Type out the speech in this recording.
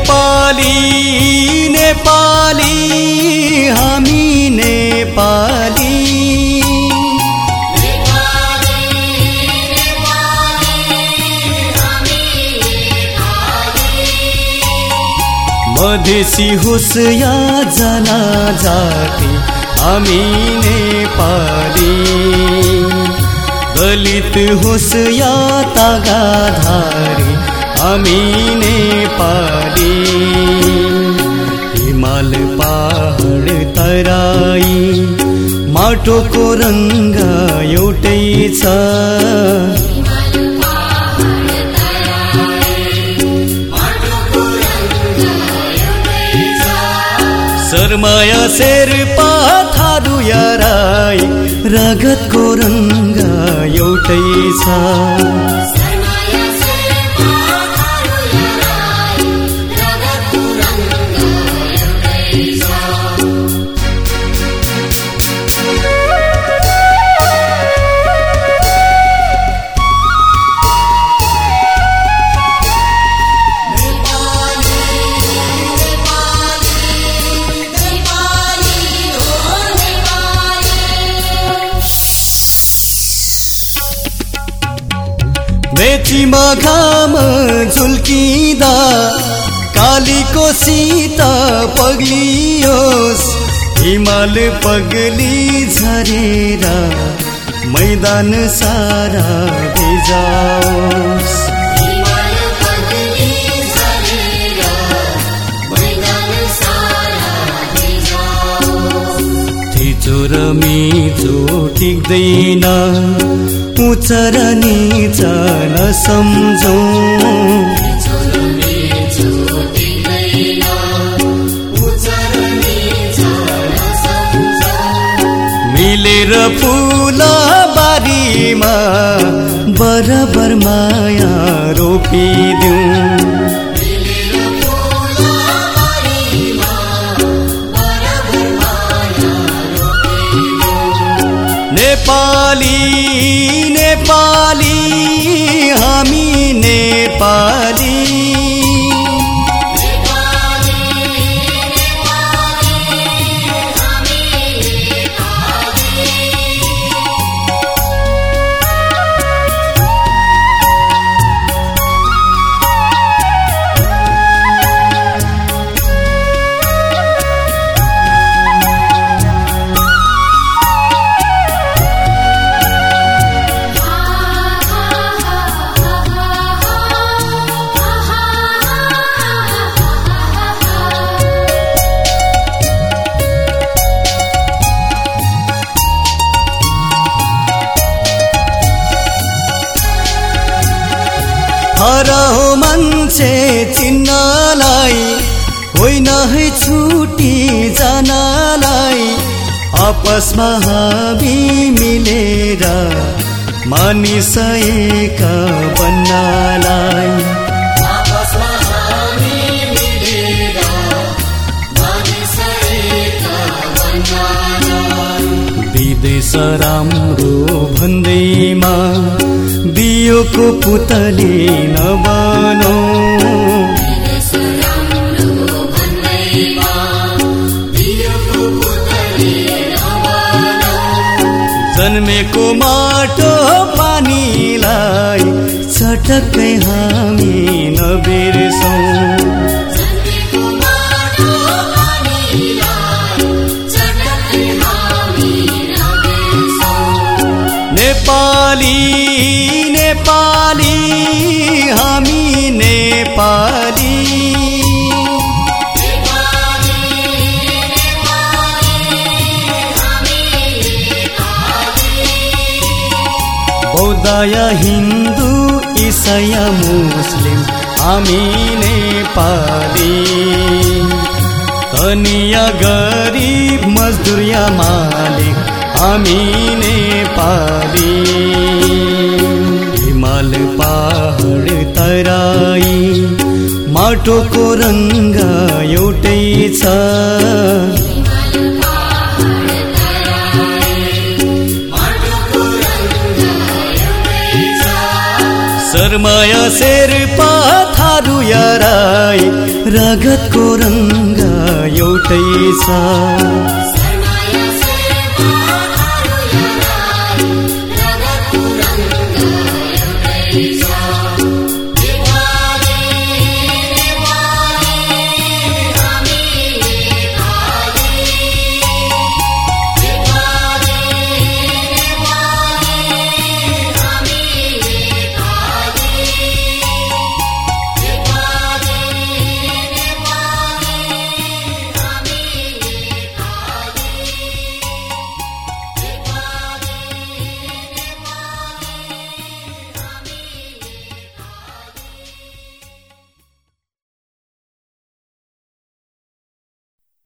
नेपाली नेपाली हामी नेपाली मधेसी होस् या जनजाति हामी नेपाली दलित होस् या तागाधारी हामी नेपाली हिमाल पहाड तराई माटोको रङ्ग एउटै छ शर्माया शेर्पा थारू या राई रगतको रङ्ग एउटै छ मेचीमा घाम झुल्किँदा कालीको सीता पग्लियोस् हिमाल पगली झरेर मैदान सारा भिजाओस् थिचो र मिचो टिक्दैन उच्च र नीच नसम्झौँ मिलेर फुल बारीमा बराबर माया रोपिदिउँ नेपाली नेपाली हामी नेपाली हराहो मान्छे चिन्नलाई होइन है छुटी जानलाई आपसमा हामी मिलेर मानिस एक बन्नलाई विदेश राम्रो भन्दैमा दियोको पुतली नबनौ जन्मेको माटो पानीलाई चटक्कै हामी नबिर्सौँ नेपाली नेपाली हामी नेपाली बौद्ध या हिन्दू इसाई या मुस्लिम हामी नेपाली धनी या गरिब मजदुर या मालिक हामी नेपाली हिमाल पहाड तराई माटोको रङ्ग एउटै छ शर्माया शेर्पा थारू या राई रगतको रङ्ग एउटै छ।